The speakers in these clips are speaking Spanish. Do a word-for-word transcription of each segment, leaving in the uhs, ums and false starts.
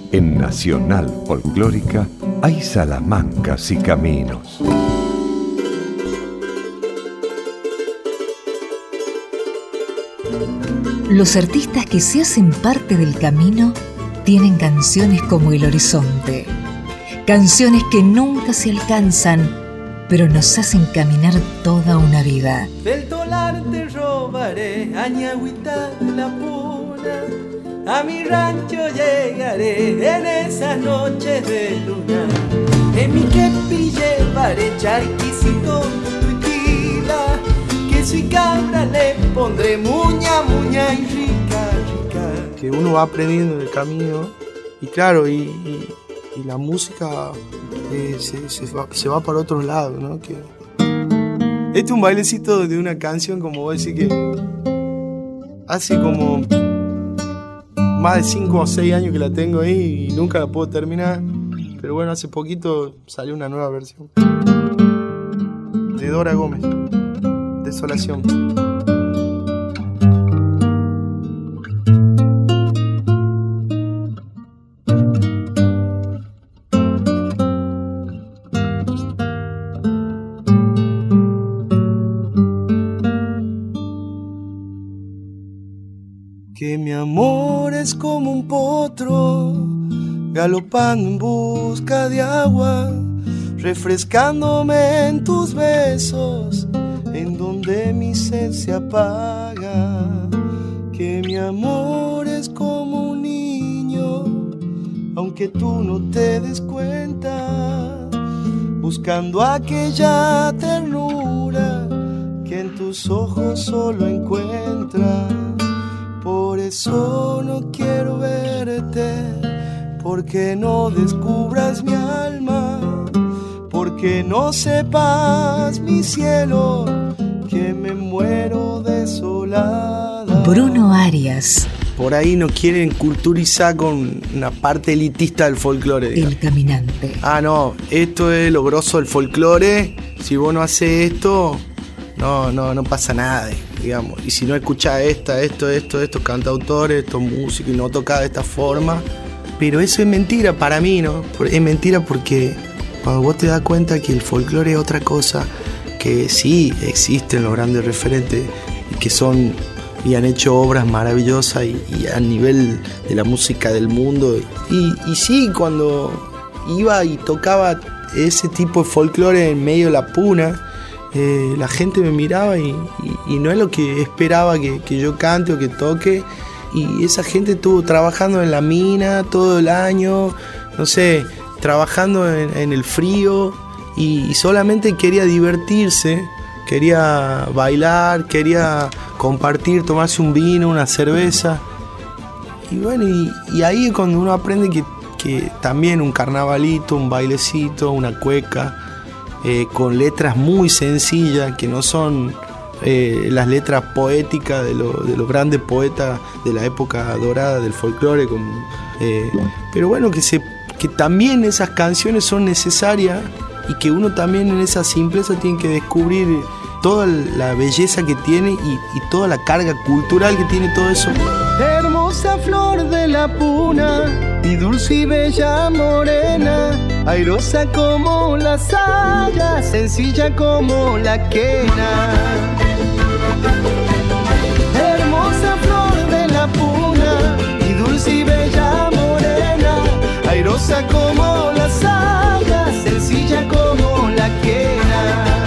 En Nacional Folclórica hay salamancas y caminos. Los artistas que se hacen parte del camino tienen canciones como El Horizonte. Canciones que nunca se alcanzan, pero nos hacen caminar toda una vida. Del dólar te robaré, añagüita de la puna. A mi rancho llegaré en esas noches de luna. En mi kepi llevaré charquicito, tuitila. Queso y cabra le pondré muña, muña y rica, rica. Que uno va aprendiendo en el camino y claro, y... y... y la música eh, se, se, va, se va para otros lados, ¿no? Que... Este es un bailecito de una canción, como vos decís, que hace como más de cinco o seis años que la tengo ahí y nunca la puedo terminar. Pero bueno, hace poquito salió una nueva versión. De Dora Gómez, Desolación. Que mi amor es como un potro, galopando en busca de agua, refrescándome en tus besos, en donde mi sed se apaga. Que mi amor es como un niño, aunque tú no te des cuenta, buscando aquella ternura que en tus ojos solo encuentra. Por eso no quiero verte, porque no descubras mi alma, porque no sepas mi cielo, que me muero desolada. Bruno Arias. Por ahí nos quieren culturizar con una parte elitista del folclore. Digamos. El caminante. Ah, no, esto es lo grosso del folclore. Si vos no haces esto, no, no, no pasa nada. Digamos. Y si no escuchás esta, esto, esto, estos cantautores, estos músicos y no tocás de esta forma. Pero eso es mentira para mí, ¿no? Es mentira porque cuando vos te das cuenta que el folclore es otra cosa, que sí existen los grandes referentes y que son y han hecho obras maravillosas y, y a nivel de la música del mundo. Y, y sí, cuando iba y tocaba ese tipo de folclore en medio de la puna, Eh, la gente me miraba y, y, y no es lo que esperaba que, que yo cante o que toque, y esa gente estuvo trabajando en la mina todo el año, no sé, trabajando en, en el frío y, y solamente quería divertirse, quería bailar, quería compartir, tomarse un vino, una cerveza, y bueno, y, y ahí es cuando uno aprende que, que también un carnavalito, un bailecito, una cueca, Eh, con letras muy sencillas, que no son eh, las letras poéticas de, lo, de los grandes poetas de la época dorada del folclore, como, eh, pero bueno, que, se, que también esas canciones son necesarias y que uno también en esa simpleza tiene que descubrir toda la belleza que tiene y, y toda la carga cultural que tiene todo eso. Hermosa flor de la puna, y dulce y bella morena, airosa como la saya, sencilla como la quena. Hermosa flor de la puna, y dulce y bella morena, airosa como la saya, sencilla como la quena.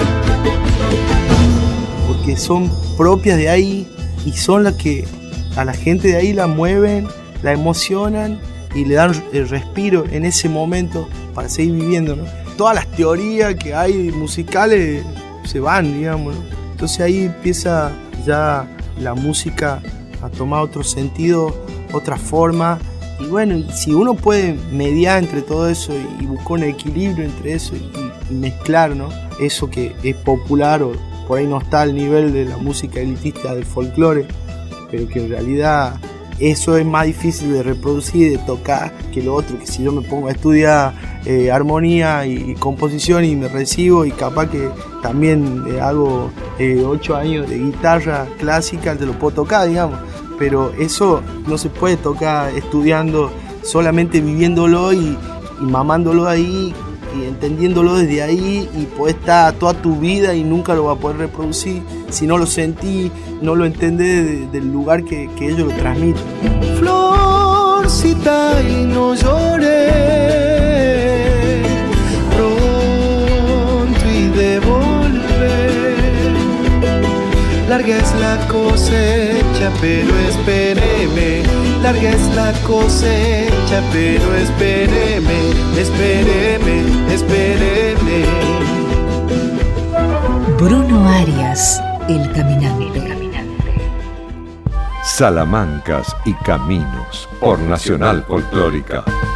Porque son propias de ahí y son las que a la gente de ahí la mueven, la emocionan y le dan el respiro en ese momento para seguir viviendo, ¿no? Todas las teorías que hay musicales se van, digamos, ¿no? Entonces ahí empieza ya la música a tomar otro sentido, otra forma, y bueno, si uno puede mediar entre todo eso y buscar un equilibrio entre eso y, y mezclar, ¿no? Eso que es popular o por ahí no está al nivel de la música elitista del folclore, pero que en realidad eso es más difícil de reproducir, de tocar, que lo otro, que si yo me pongo a estudiar eh, armonía y, y composición y me recibo y capaz que también eh, hago eh, ocho años de guitarra clásica, te lo puedo tocar, digamos, pero eso no se puede tocar estudiando solamente viviéndolo y, y mamándolo ahí y entendiéndolo desde ahí, y podés estar toda tu vida y nunca lo vas a poder reproducir si no lo sentí, no lo entendés de, del lugar que, que ellos lo transmiten. Florcita, y no lloré, pronto y de volver. Larga es la cosecha, pero espéreme. Larga es la cosecha, pero espéreme, espéreme, espéreme. Bruno Arias, El Caminante. Salamancas y Caminos por Nacional Folclórica.